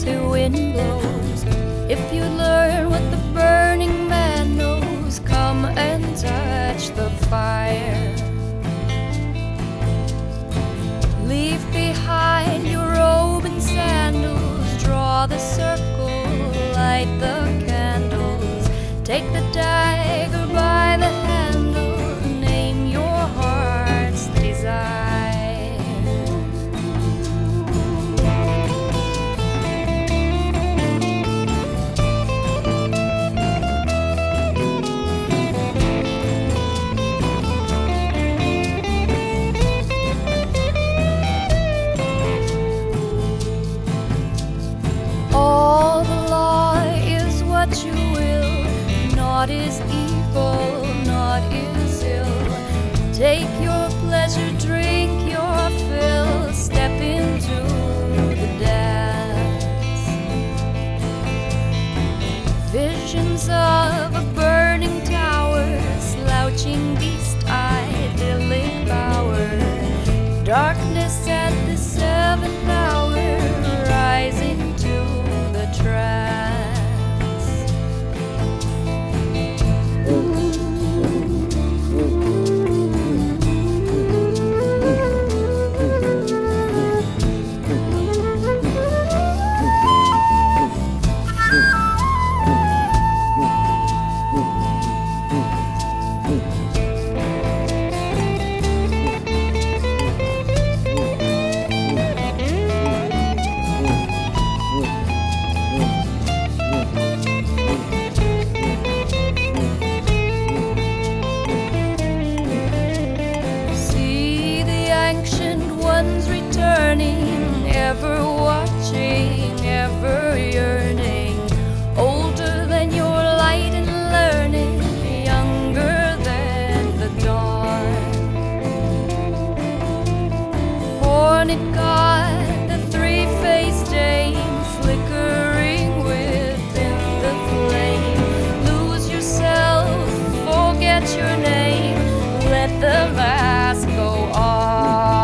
icy wind blows. If you learn what the Burning Man knows, come and touch the fire. Leave behind your robe and sandals, draw the circle, light the candles, take the dagger by the handle, name your heart's desire. All the law is what you will, naught is evil, naught is ill. Take your pleasure, drink your fill, step into the dance. Visions of a burning tower, slouching beast, idyllic bower. Darkness at the seventh hour, rising to the trance. Returning, ever watching, ever yearning, older than your light and learning, younger than the dawn. Horned God, the three-faced dame, flickering within the flame. Lose yourself, forget your name, let the mask go on.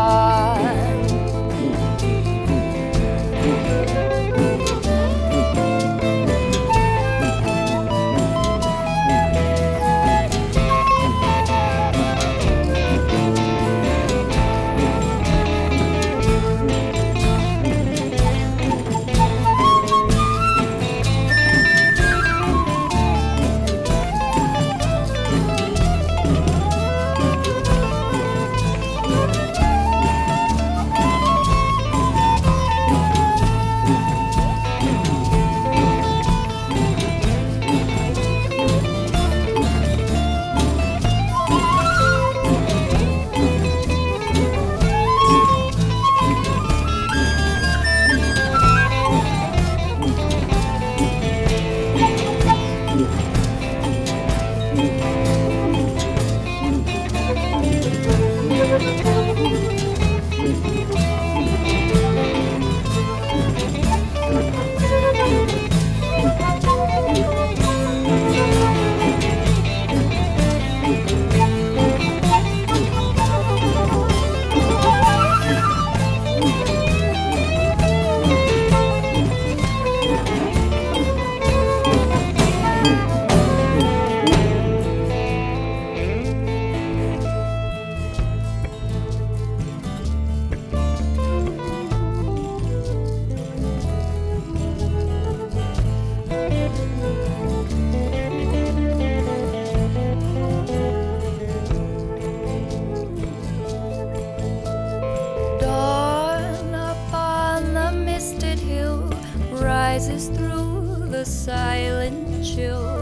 Rises through the silent chill.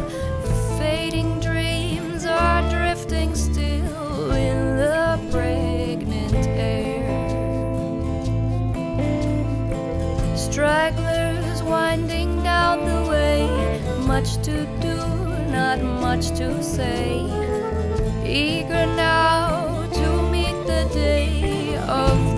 Fading dreams are drifting still in the pregnant air. Stragglers winding down the way, much to do, not much to say. Eager now to meet the day of